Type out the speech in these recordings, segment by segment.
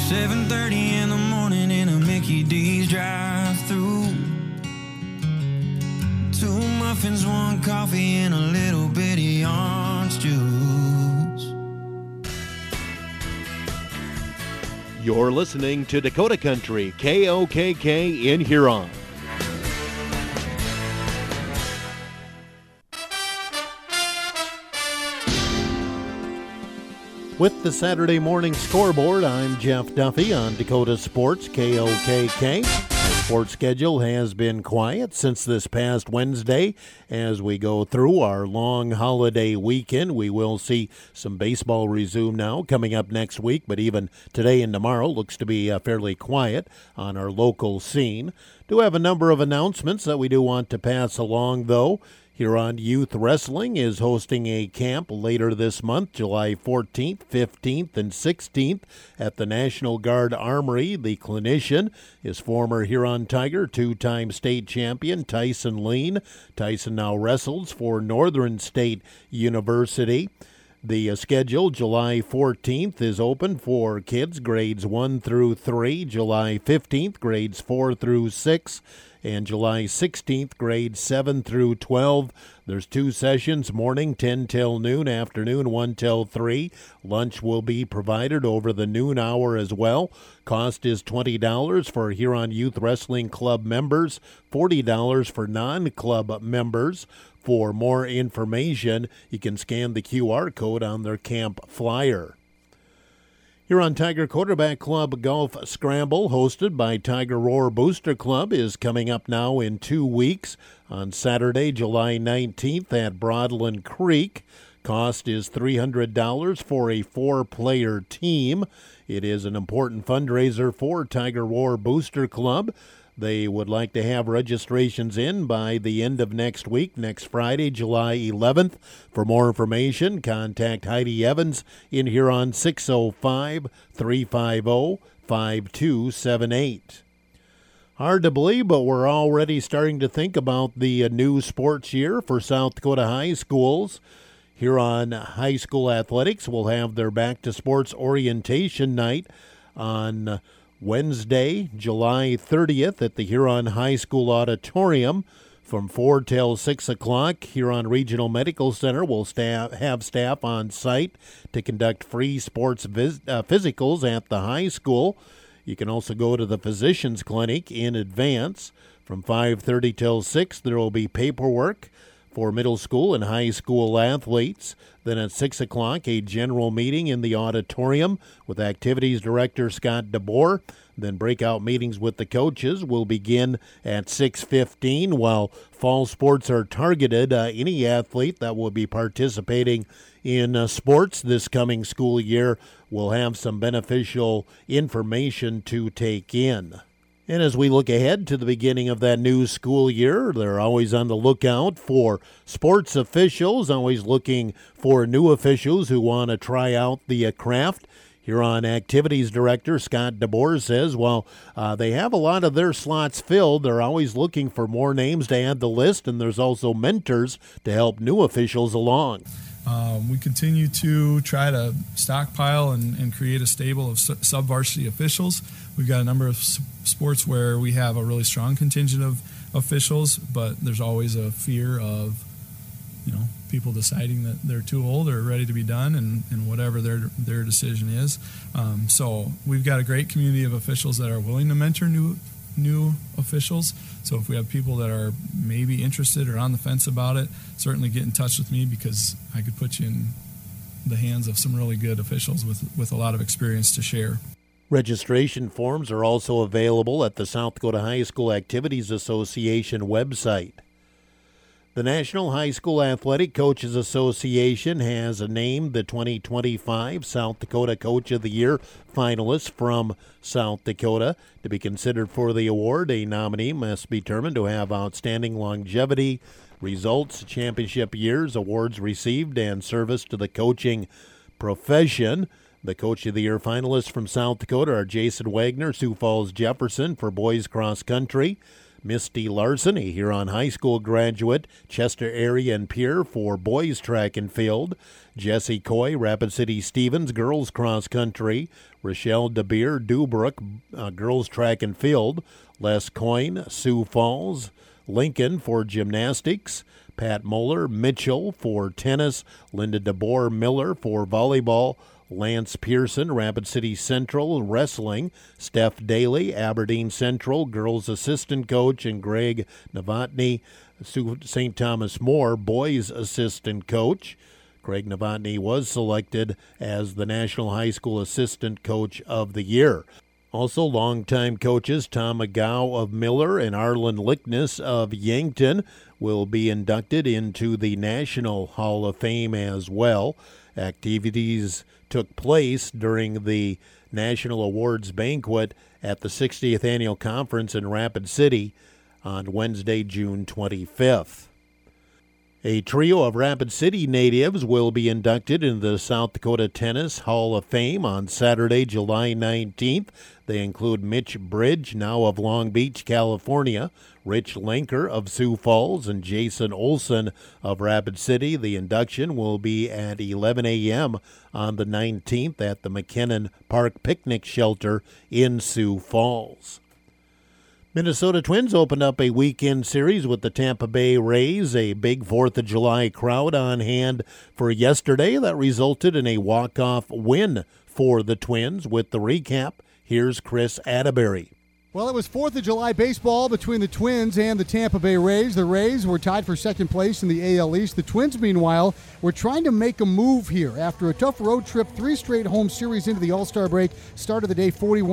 7:30 in the morning in a Mickey D's drive-thru. 2 muffins, 1 coffee, and a little bitty orange juice. You're listening to Dakota Country, KOKK in Huron. With the Saturday morning scoreboard, I'm Jeff Duffy on Dakota Sports, KOKK. Our sports schedule has been quiet since this past Wednesday. As we go through our long holiday weekend, we will see some baseball resume now coming up next week, but even today and tomorrow looks to be fairly quiet on our local scene. Do have a number of announcements that we do want to pass along, though. Huron Youth Wrestling is hosting a camp later this month, July 14th, 15th, and 16th at the National Guard Armory. The clinician is former Huron Tiger, 2-time state champion Tyson Lean. Tyson now wrestles for Northern State University. The schedule, July 14th, is open for kids grades 1 through 3, July 15th, grades 4 through 6, and July 16th, grades 7 through 12. There's 2 sessions, morning 10 till noon, afternoon 1 till 3. Lunch will be provided over the noon hour as well. Cost is $20 for Huron Youth Wrestling Club members, $40 for non-club members. For more information, you can scan the QR code on their camp flyer. Huron Tiger Quarterback Club Golf Scramble, hosted by Tiger Roar Booster Club, is coming up now in 2 weeks on Saturday, July 19th at Broadland Creek. Cost is $300 for a 4-player team. It is an important fundraiser for Tiger Roar Booster Club. They would like to have registrations in by the end of next week, next Friday, July 11th. For more information, contact Heidi Evans in Huron 605-350-5278. Hard to believe, but we're already starting to think about the new sports year for South Dakota high schools. Huron High School Athletics will have their Back to Sports orientation night on Wednesday, July 30th at the Huron High School Auditorium from 4 till 6 o'clock. Huron Regional Medical Center will have staff on site to conduct free sports physicals at the high school. You can also go to the physician's clinic in advance. From 5:30 till 6, there will be paperwork for middle school and high school athletes. Then at 6 o'clock, a general meeting in the auditorium with Activities Director Scott DeBoer. Then breakout meetings with the coaches will begin at 6:15. While fall sports are targeted, any athlete that will be participating in sports this coming school year will have some beneficial information to take in. And as we look ahead to the beginning of that new school year, they're always on the lookout for sports officials, always looking for new officials who want to try out the craft. Huron Activities Director Scott DeBoer says while they have a lot of their slots filled, they're always looking for more names to add to the list, and there's also mentors to help new officials along. We continue to try to stockpile and create a stable of sub-varsity officials. We've got a number of sports where we have a really strong contingent of officials, but there's always a fear of, people deciding that they're too old or ready to be done, and whatever their decision is. So we've got a great community of officials that are willing to mentor new officials. So if we have people that are maybe interested or on the fence about it, certainly get in touch with me, because I could put you in the hands of some really good officials with a lot of experience to share. Registration forms are also available at the South Dakota High School Activities Association website. The National High School Athletic Coaches Association has named the 2025 South Dakota Coach of the Year finalists from South Dakota. To be considered for the award, a nominee must be determined to have outstanding longevity, results, championship years, awards received, and service to the coaching profession. The Coach of the Year finalists from South Dakota are Jason Wagner, Sioux Falls Jefferson for boys cross country, Misty Larson, a Huron High School graduate, Chester area and Pierre for boys track and field. Jessie Coy, Rapid City Stevens, girls cross country. Rochelle DeBeer, Dubrook, girls track and field. Les Coyne, Sioux Falls. Lincoln for gymnastics. Pat Moeller, Mitchell for tennis. Linda DeBoer Miller for volleyball. Lance Pearson, Rapid City Central, wrestling. Steph Daly, Aberdeen Central, girls assistant coach. And Greg Novotny, St. Thomas More, boys assistant coach. Greg Novotny was selected as the National High School Assistant Coach of the Year. Also, longtime coaches Tom McGow of Miller and Arlen Lickness of Yankton will be inducted into the National Hall of Fame as well. Activities took place during the National Awards Banquet at the 60th Annual Conference in Rapid City on Wednesday, June 25th. A trio of Rapid City natives will be inducted into the South Dakota Tennis Hall of Fame on Saturday, July 19th. They include Mitch Bridge, now of Long Beach, California, Rich Lenker of Sioux Falls, and Jason Olson of Rapid City. The induction will be at 11 a.m. on the 19th at the McKinnon Park Picnic Shelter in Sioux Falls. Minnesota Twins opened up a weekend series with the Tampa Bay Rays, a big 4th of July crowd on hand for yesterday that resulted in a walk-off win for the Twins. With the recap, here's Chris Atterbury. Well, it was 4th of July baseball between the Twins and the Tampa Bay Rays. The Rays were tied for second place in the AL East. The Twins, meanwhile, were trying to make a move here. After a tough road trip, 3 straight home series into the All-Star break, started the day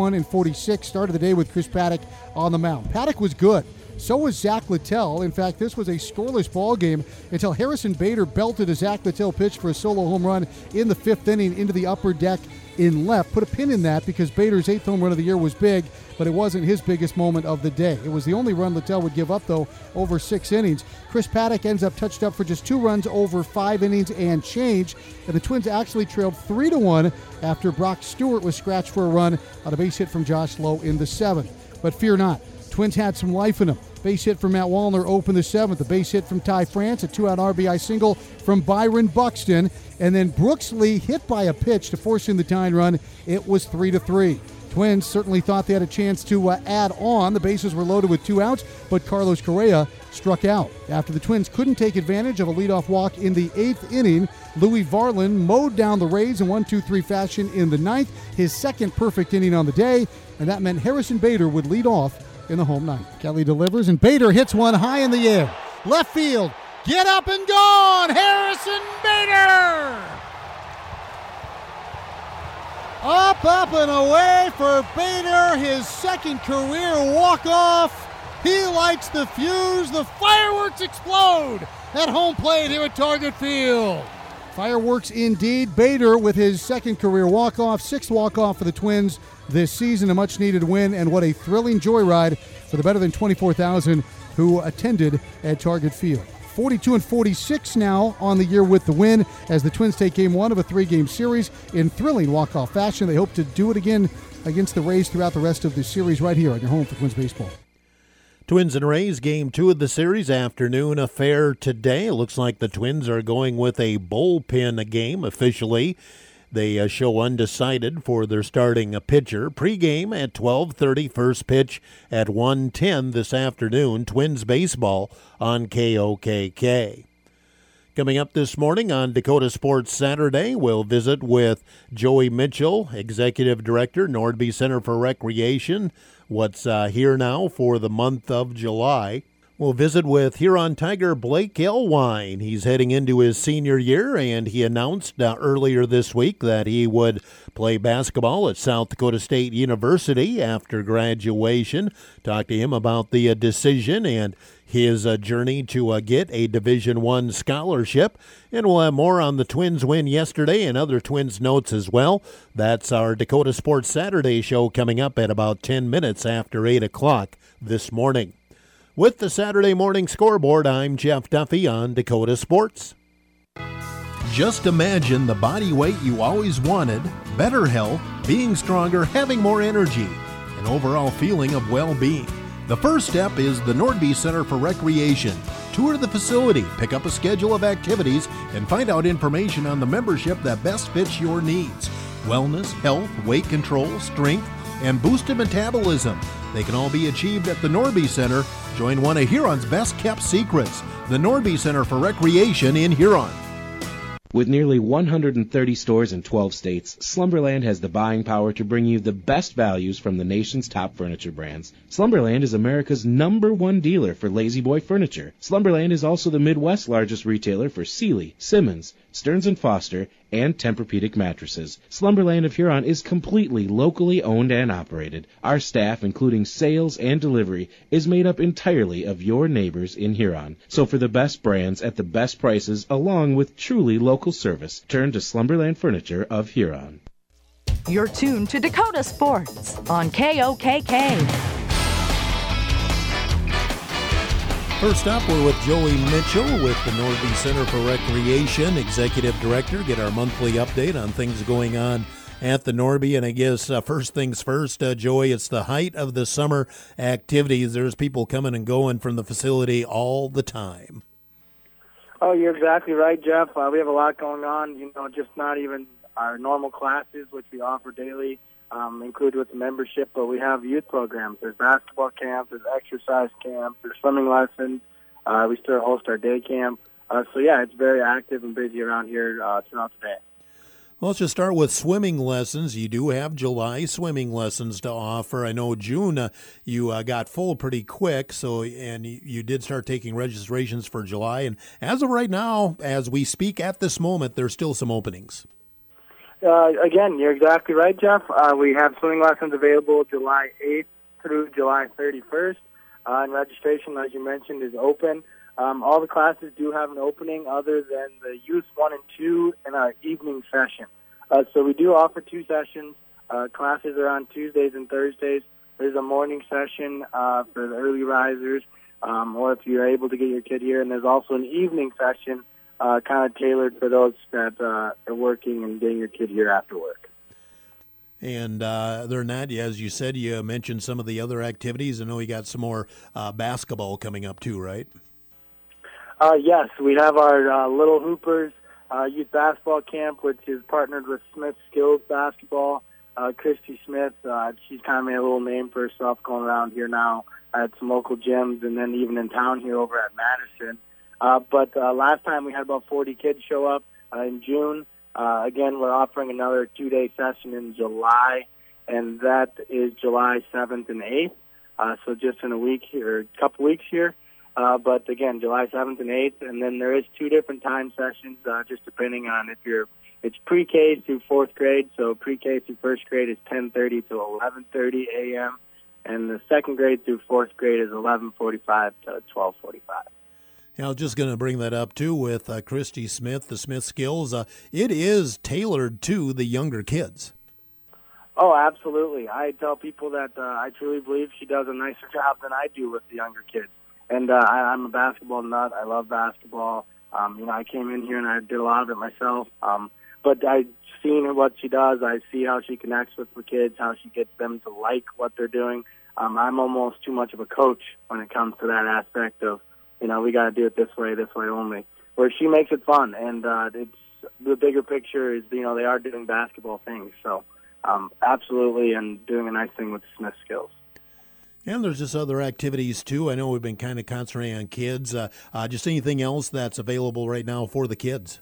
41-46, started the day with Chris Paddack on the mound. Paddack was good. So was Zach Littell. In fact, this was a scoreless ball game until Harrison Bader belted a Zach Littell pitch for a solo home run in the 5th inning into the upper deck in left. Put a pin in that because Bader's 8th home run of the year was big, but it wasn't his biggest moment of the day. It was the only run Littell would give up, though, over 6 innings. Chris Paddack ends up touched up for just 2 runs over 5 innings and change, and the Twins actually trailed 3-1 after Brock Stewart was scratched for a run on a base hit from Josh Lowe in the 7th. But fear not, Twins had some life in them. Base hit from Matt Wallner opened the 7th. A base hit from Ty France, a 2-out RBI single from Byron Buxton, and then Brooks Lee hit by a pitch to force in the tying run. It was 3-3. Twins certainly thought they had a chance to add on. The bases were loaded with 2 outs, but Carlos Correa struck out. After the Twins couldn't take advantage of a leadoff walk in the 8th inning, Louis Varland mowed down the Rays in 1-2-3 fashion in the 9th, his second perfect inning on the day, and that meant Harrison Bader would lead off in the home 9th. Kelly delivers, and Bader hits one high in the air. Left field, get up and gone, Harrison Bader! Up and away for Bader, his second career walk-off. He lights the fuse, the fireworks explode at home plate here at Target Field. Fireworks indeed. Bader with his second career walk-off, 6th walk-off for the Twins this season, a much-needed win, and what a thrilling joyride for the better than 24,000 who attended at Target Field. 42-46 now on the year with the win as the Twins take game 1 of a 3-game series in thrilling walk-off fashion. They hope to do it again against the Rays throughout the rest of the series right here on your home for Twins baseball. Twins and Rays, game 2 of the series, afternoon affair today. It looks like the Twins are going with a bullpen game officially. They show undecided for their starting pitcher. Pre-game at 12:30, first pitch at 1:10 this afternoon. Twins baseball on KOKK. Coming up this morning on Dakota Sports Saturday, we'll visit with Joey Mitchell, Executive Director, Nordby Center for Recreation. What's here now for the month of July. We'll visit with Huron Tiger Blake Elwine. He's heading into his senior year, and he announced earlier this week that he would play basketball at South Dakota State University after graduation. Talk to him about the decision and his journey to get a Division I scholarship. And we'll have more on the Twins win yesterday and other Twins notes as well. That's our Dakota Sports Saturday show coming up at about 10 minutes after 8 o'clock this morning. With the Saturday Morning Scoreboard, I'm Jeff Duffy on Dakota Sports. Just imagine the body weight you always wanted, better health, being stronger, having more energy, an overall feeling of well-being. The first step is the Nordby Center for Recreation. Tour the facility, pick up a schedule of activities, and find out information on the membership that best fits your needs. Wellness, health, weight control, strength, and boosted metabolism. They can all be achieved at the Nordby Center. Join one of Huron's best-kept secrets, the Nordby Center for Recreation in Huron. With nearly 130 stores in 12 states, Slumberland has the buying power to bring you the best values from the nation's top furniture brands. Slumberland is America's #1 dealer for Lazy Boy furniture. Slumberland is also the Midwest's largest retailer for Sealy, Simmons, Stearns & Foster, and Tempur-Pedic mattresses. Slumberland of Huron is completely locally owned and operated. Our staff, including sales and delivery, is made up entirely of your neighbors in Huron. So for the best brands at the best prices, along with truly local service, turn to Slumberland Furniture of Huron. You're tuned to Dakota Sports on KOKK. First up, we're with Joey Mitchell with the Nordby Center for Recreation, Executive Director. Get our monthly update on things going on at the Nordby. And I guess first things first, Joey, it's the height of the summer activities. There's people coming and going from the facility all the time. Oh, you're exactly right, Jeff. We have a lot going on, just not even our normal classes, which we offer daily, included with the membership, but we have youth programs. There's basketball camp, there's exercise camp, there's swimming lessons. We still host our day camp. It's very active and busy around here throughout the day. Well, let's just start with swimming lessons. You do have July swimming lessons to offer. I know June you got full pretty quick, and you did start taking registrations for July. And as of right now, as we speak at this moment, there's still some openings. Again, you're exactly right, Jeff. We have swimming lessons available July 8th through July 31st. And registration, as you mentioned, is open. All the classes do have an opening other than the Youth 1 and 2 in our evening session. So we do offer 2 sessions. Classes are on Tuesdays and Thursdays. There's a morning session for the early risers, or if you're able to get your kid here. And there's also an evening session kind of tailored for those that are working and getting your kid here after work. And other than that, as you said, you mentioned some of the other activities. I know you got some more basketball coming up too, right? Yes, we have our Little Hoopers youth basketball camp, which is partnered with Smith Skills Basketball. Christy Smith, she's kind of made a little name for herself going around here now at some local gyms and then even in town here over at Madison. But last time we had about 40 kids show up in June. Again, we're offering another 2-day session in July, and that is July 7th and 8th. So just in a week here, a couple weeks here. But again, July 7th and 8th. And then there is 2 different time sessions, just depending on it's pre-K through 4th grade. So pre-K through 1st grade is 10:30 to 11:30 a.m. And the 2nd grade through 4th grade is 11:45 to 12:45. Yeah, I was just going to bring that up, too, with Christy Smith, the Smith Skills. It is tailored to the younger kids. Oh, absolutely. I tell people that I truly believe she does a nicer job than I do with the younger kids. And I'm a basketball nut. I love basketball. I came in here and I did a lot of it myself. But I've seen what she does. I see how she connects with the kids, how she gets them to like what they're doing. I'm almost too much of a coach when it comes to that aspect of, we got to do it this way only. Where she makes it fun, and it's the bigger picture is, they are doing basketball things. So, absolutely, and doing a nice thing with the Smith Skills. And there's just other activities, too. I know we've been kind of concentrating on kids. Just anything else that's available right now for the kids?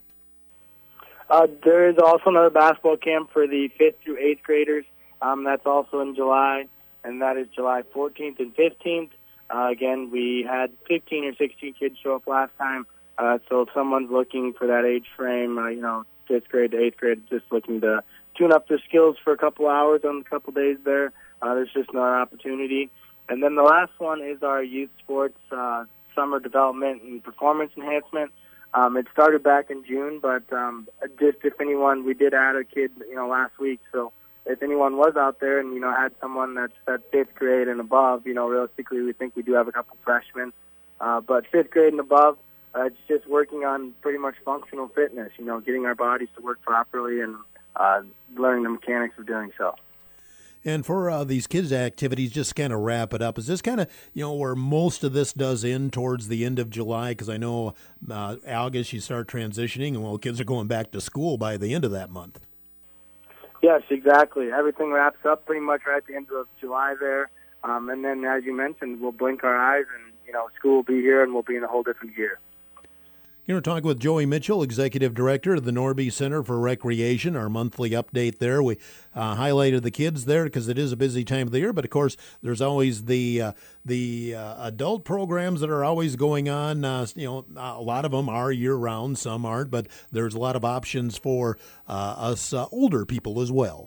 There is also another basketball camp for the 5th through 8th graders. That's also in July, and that is July 14th and 15th. Again, we had 15 or 16 kids show up last time. So if someone's looking for that age frame, 5th grade to 8th grade, just looking to tune up their skills for a couple hours on a couple days there, there's just another opportunity. And then the last one is our youth sports summer development and performance enhancement. It started back in June, but just if anyone, we did add a kid, last week. So if anyone was out there and, had someone that's at 5th grade and above, realistically we think we do have a couple freshmen. But 5th grade and above, it's just working on pretty much functional fitness, getting our bodies to work properly and learning the mechanics of doing so. And for these kids' activities, just kind of wrap it up. Is this kind of, where most of this does end towards the end of July? Because I know August you start transitioning, and kids are going back to school by the end of that month. Yes, exactly. Everything wraps up pretty much right at the end of July there. And then, as you mentioned, we'll blink our eyes and, school will be here and we'll be in a whole different gear. We're talking with Joey Mitchell, Executive Director of the Norby Center for Recreation, our monthly update there. We highlighted the kids there because it is a busy time of the year, but of course there's always the adult programs that are always going on. A lot of them are year-round, some aren't, but there's a lot of options for us older people as well.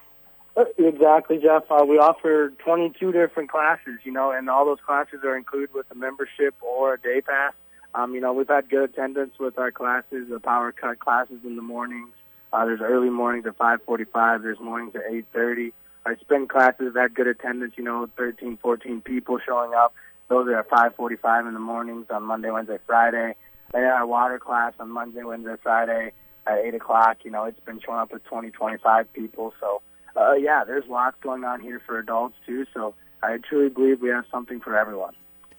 Exactly, Jeff. We offer 22 different classes, and all those classes are included with a membership or a day pass. We've had good attendance with our classes, the power cut classes in the mornings. There's early mornings at 5:45. There's mornings at 8:30. Our spin classes have had good attendance, 13, 14 people showing up. Those are at 5:45 in the mornings on Monday, Wednesday, Friday. And our water class on Monday, Wednesday, Friday at 8 o'clock. It's been showing up with 20, 25 people. So, there's lots going on here for adults, too. So I truly believe we have something for everyone.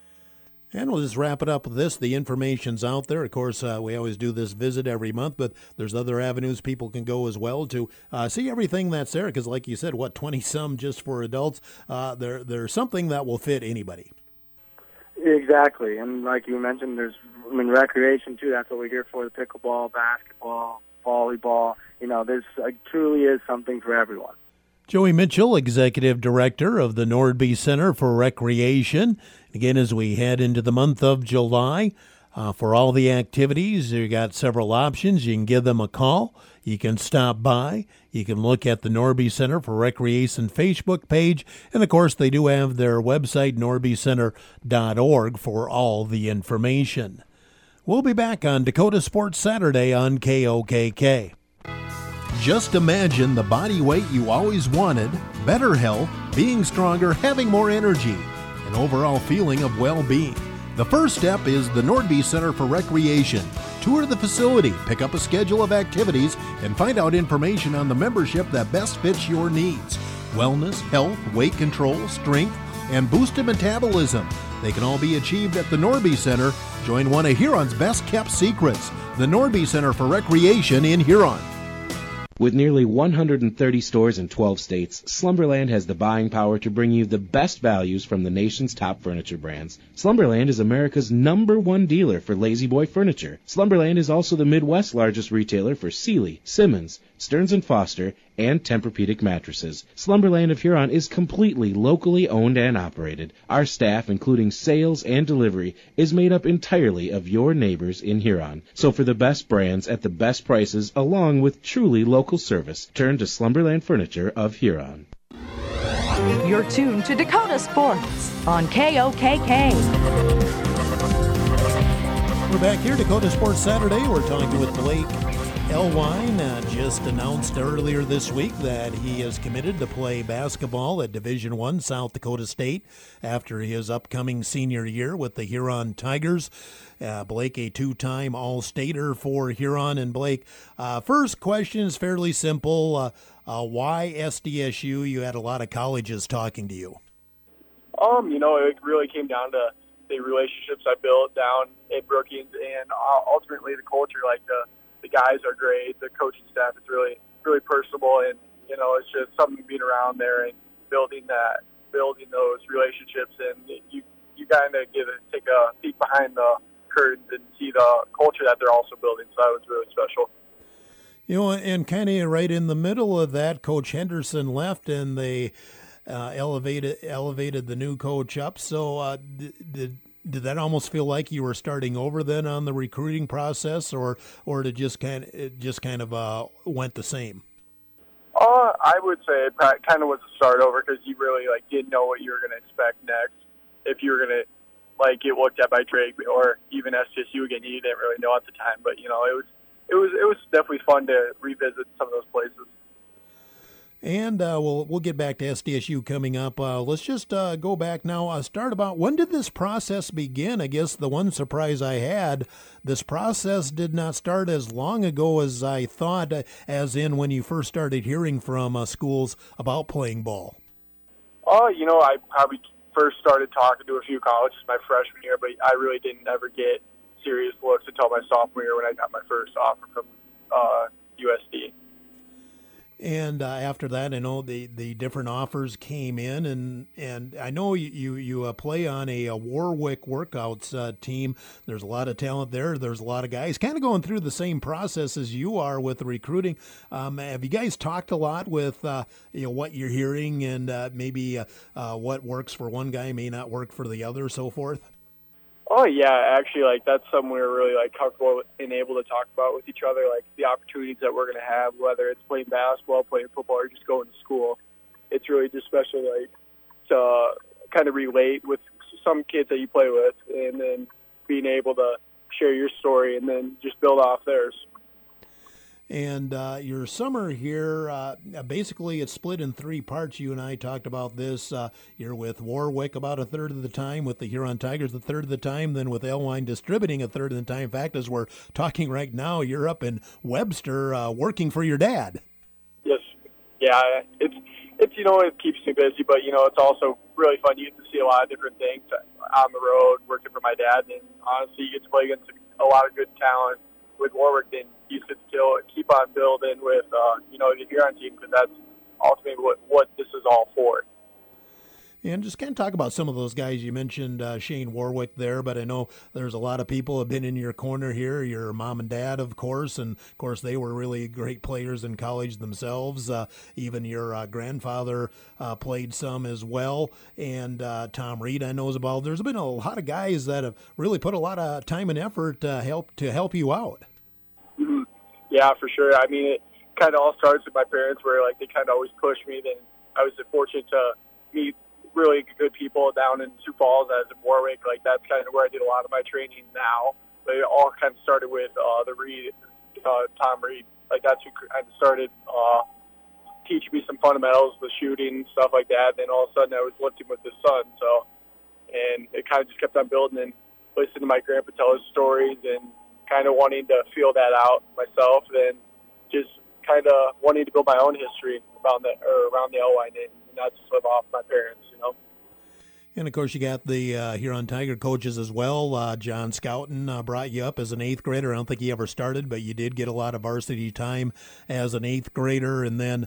And we'll just wrap it up with this. The information's out there. Of course, we always do this visit every month, but there's other avenues people can go as well to see everything that's there. Because like you said, 20-some just for adults? There's something that will fit anybody. Exactly. And like you mentioned, there's recreation, too. That's what we're here for, the pickleball, basketball, volleyball. There's truly is something for everyone. Joey Mitchell, Executive Director of the Norby Center for Recreation. Again, as we head into the month of July, for all the activities, you got several options. You can give them a call. You can stop by. You can look at the Norby Center for Recreation Facebook page. And, of course, they do have their website, norbycenter.org, for all the information. We'll be back on Dakota Sports Saturday on KOKK. Just imagine the body weight you always wanted, better health, being stronger, having more energy, an overall feeling of well-being. The first step is the Norby Center for Recreation. Tour the facility, pick up a schedule of activities, and find out information on the membership that best fits your needs. Wellness, health, weight control, strength, and boosted metabolism. They can all be achieved at the Norby Center. Join one of Huron's best-kept secrets, the Norby Center for Recreation in Huron. With nearly 130 stores in 12 states, Slumberland has the buying power to bring you the best values from the nation's top furniture brands. Slumberland is America's #1 dealer for Lazy Boy furniture. Slumberland is also the Midwest's largest retailer for Sealy, Simmons, Stearns & Foster, and Tempur-Pedic mattresses. Slumberland of Huron is completely locally owned and operated. Our staff, including sales and delivery, is made up entirely of your neighbors in Huron. So for the best brands at the best prices, along with truly local service, turn to Slumberland Furniture of Huron. You're tuned to Dakota Sports on KOKK. We're back here, Dakota Sports Saturday. We're talking with Blake Elwine. Just announced earlier this week that he is committed to play basketball at Division I South Dakota State after his upcoming senior year with the Huron Tigers. Blake, a two-time All-Stater for Huron. And Blake, first question is fairly simple. Why SDSU? You had a lot of colleges talking to you. It really came down to the relationships I built down at Brookings and ultimately the culture. Like the guys are great, the coaching staff is really, really personable, and it's just something being around there and building those relationships. And you kind of take a peek behind the curtains and see the culture that they're also building. So that was really special. And kind of right in the middle of that, Coach Henderson left, and they elevated the new coach up. So did that almost feel like you were starting over then on the recruiting process, or did it just kind of went the same? I would say it kind of was a start over because you really didn't know what you were going to expect next. If you were going to get looked at by Drake or even SDSU again, you didn't really know at the time. But it was definitely fun to revisit some of those places. And we'll get back to SDSU coming up. Let's just go back now. Start about when did this process begin? I guess the one surprise I had, this process did not start as long ago as I thought, as in when you first started hearing from schools about playing ball. I probably first started talking to a few colleges my freshman year, but I really didn't ever get serious looks until my sophomore year when I got my first offer from USD. And after that, I know the different offers came in, and I know you play on a Warwick Workouts team. There's a lot of talent there. There's a lot of guys kind of going through the same process as you are with recruiting. Have you guys talked a lot with what you're hearing and maybe what works for one guy may not work for the other, so forth? Oh, yeah, actually, that's something we're really, comfortable and able to talk about with each other, the opportunities that we're going to have, whether it's playing basketball, playing football, or just going to school. It's really just special, to kind of relate with some kids that you play with and then being able to share your story and then just build off theirs. And your summer here, basically it's split in three parts. You and I talked about this. You're with Warwick about a third of the time, with the Huron Tigers a third of the time, then with Elwine Distributing a third of the time. In fact, as we're talking right now, you're up in Webster working for your dad. Yes. Yeah, it's it keeps me busy, but, it's also really fun. You get to see a lot of different things on the road working for my dad, and honestly, you get to play against a lot of good talent with Warwick, then you should still keep on building with, the Huron team, because that's ultimately what this is all for. And just kind of talk about some of those guys. You mentioned Shane Warwick there, but I know there's a lot of people who have been in your corner here, your mom and dad, of course, and, of course, they were really great players in college themselves. Even your grandfather played some as well, and Tom Reed, I know, is involved. There's been a lot of guys that have really put a lot of time and effort to help you out. Mm-hmm. Yeah, for sure. I mean, it kind of all starts with my parents, where they kind of always pushed me. Then I was fortunate to meet really good people down in Sioux Falls, as in Warwick. That's kind of where I did a lot of my training now. But it all kind of started with the Reed, Tom Reed. That's who kind of started teaching me some fundamentals, the shooting, stuff like that. Then all of a sudden I was lifting with his son. And it kind of just kept on building, and listening to my grandpa tell his stories and kind of wanting to feel that out myself, then just kind of wanting to build my own history around the Elwine, and not just live off my parents, And, of course, you got the Huron Tiger coaches as well. John Scouten brought you up as an eighth grader. I don't think he ever started, but you did get a lot of varsity time as an eighth grader. And then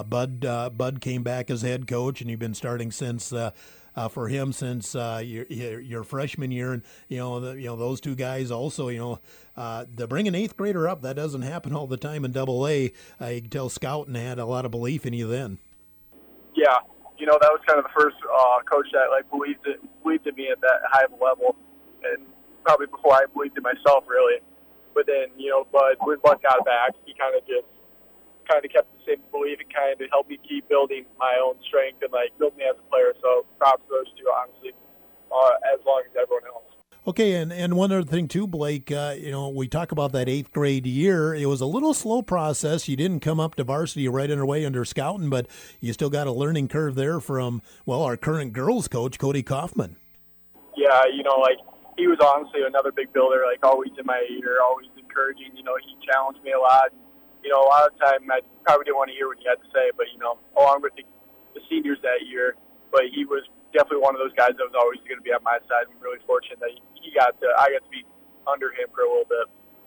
Bud came back as head coach, and you've been starting since for him since your freshman year. And those two guys also, to bring an eighth grader up, that doesn't happen all the time in AA. I can tell Scouten had a lot of belief in you then. Yeah. That was kind of the first coach that believed in me at that high of a level, and probably before I believed in myself, really. But then, when Bud got back, he kind of kept the same belief and kind of helped me keep building my own strength and build me as a player. So props to those two, honestly, as long as everyone else. Okay, and one other thing too, Blake, we talk about that eighth grade year. It was a little slow process. You didn't come up to varsity right away under Scouten, but you still got a learning curve there from, our current girls coach, Cody Kaufman. Yeah, he was honestly another big builder, always in my ear, always encouraging. He challenged me a lot. A lot of the time I probably didn't want to hear what he had to say, but, along with the seniors that year, but he was definitely one of those guys that was always going to be on my side. I'm really fortunate that I got to be under him for a little bit.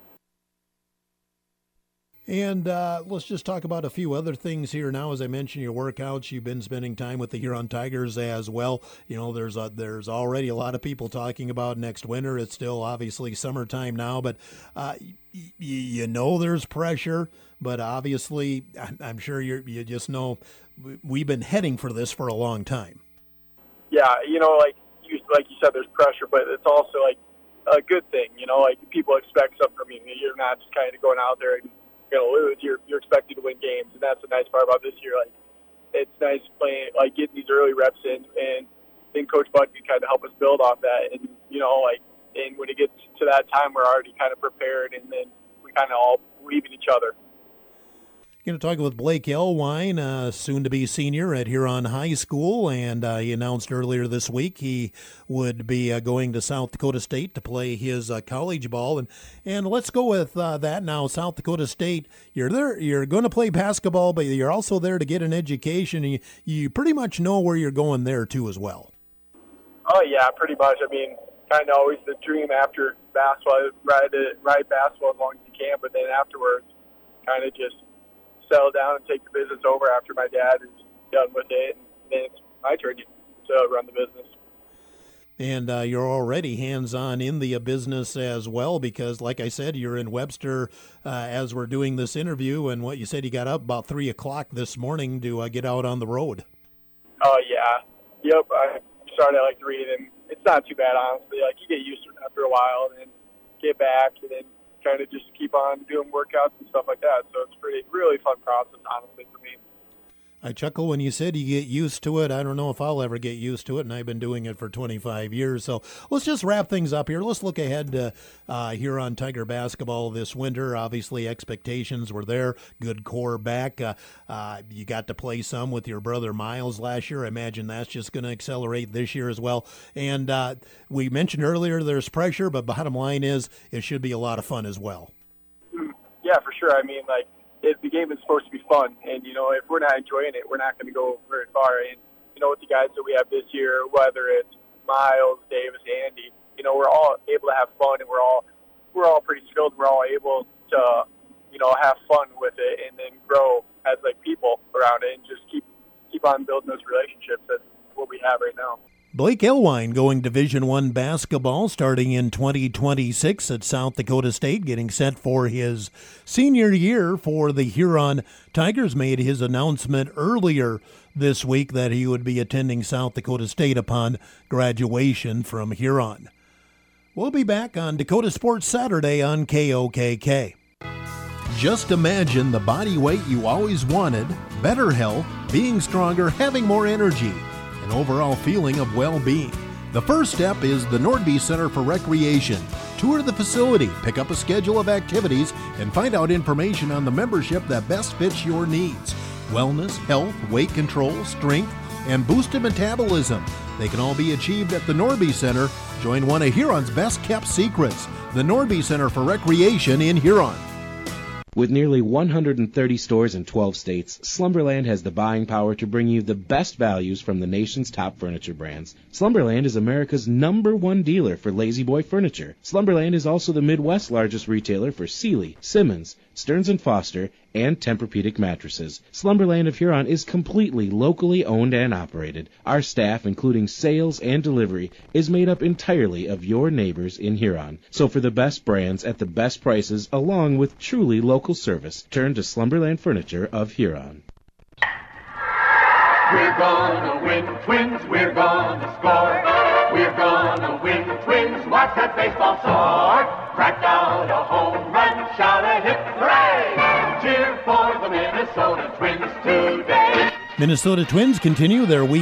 And let's just talk about a few other things here now. As I mentioned, your workouts, you've been spending time with the Huron Tigers as well. There's already a lot of people talking about next winter. It's still obviously summertime now, but there's pressure. But obviously, I'm sure you just know we've been heading for this for a long time. Yeah, like you said, there's pressure, but it's also a good thing. People expect something from you. You're not just kind of going out there and going to lose. You're expected to win games, and that's the nice part about this year. It's nice playing, getting these early reps in, and then Coach Bud can kind of help us build off that. And and when it gets to that time, we're already kind of prepared, and then we kind of all believe in each other. Going to talk with Blake Elwine, soon to be senior at Huron High School, and he announced earlier this week he would be going to South Dakota State to play his college ball. And let's go with that now. South Dakota State, you're there. You're going to play basketball, but you're also there to get an education, and you pretty much know where you're going there too as well. Oh yeah, pretty much. I mean, kind of always the dream after basketball, ride basketball as long as you can, but then afterwards, kind of just settle down and take the business over after my dad is done with it, and then it's my turn to run the business. And you're already hands-on in the business as well because, like I said, you're in Webster as we're doing this interview, and what you said, you got up about 3 o'clock this morning to get out on the road. Oh, yeah. Yep, I started at like 3, and it's not too bad, honestly. Like, you get used to it after a while, and then get back, and then kind of just keep on doing workouts and stuff like that. So it's really fun process, honestly, for me. I chuckle when you said you get used to it. I don't know if I'll ever get used to it, and I've been doing it for 25 years. So let's just wrap things up here. Let's look ahead to Huron Tiger basketball this winter. Obviously, expectations were there. Good core back. You got to play some with your brother Miles last year. I imagine that's just going to accelerate this year as well. And we mentioned earlier there's pressure, but bottom line is it should be a lot of fun as well. Yeah, for sure. I mean, like, the game is supposed to be fun, and, you know, if we're not enjoying it, we're not going to go very far. And, you know, with the guys that we have this year, whether it's Miles, Davis, Andy, you know, we're all able to have fun, and we're all pretty skilled. We're all able to, you know, have fun with it and then grow as, like, people around it and just keep on building those relationships. That's what we have right now. Blake Elwine going Division I basketball starting in 2026 at South Dakota State, getting set for his senior year for the Huron Tigers. Made his announcement earlier this week that he would be attending South Dakota State upon graduation from Huron. We'll be back on Dakota Sports Saturday on KOKK. Just imagine the body weight you always wanted, better health, being stronger, having more energy, an overall feeling of well-being. The first step is the Nordby Center for Recreation. Tour the facility, pick up a schedule of activities, and find out information on the membership that best fits your needs. Wellness, health, weight control, strength, and boosted metabolism. They can all be achieved at the Nordby Center. Join one of Huron's best-kept secrets, the Nordby Center for Recreation in Huron. With nearly 130 stores in 12 states, Slumberland has the buying power to bring you the best values from the nation's top furniture brands. Slumberland is America's #1 dealer for La-Z-Boy furniture. Slumberland is also the Midwest's largest retailer for Sealy, Simmons, Stearns & Foster, and Tempur-Pedic mattresses. Slumberland of Huron is completely locally owned and operated. Our staff, including sales and delivery, is made up entirely of your neighbors in Huron. So for the best brands at the best prices, along with truly local service, turn to Slumberland Furniture of Huron. We're gonna win, Twins, we're gonna score. We're gonna win, Twins, watch that baseball soar. Crack out a home run, shout a hip hooray. Cheer for the Minnesota Twins today. Minnesota Twins continue their week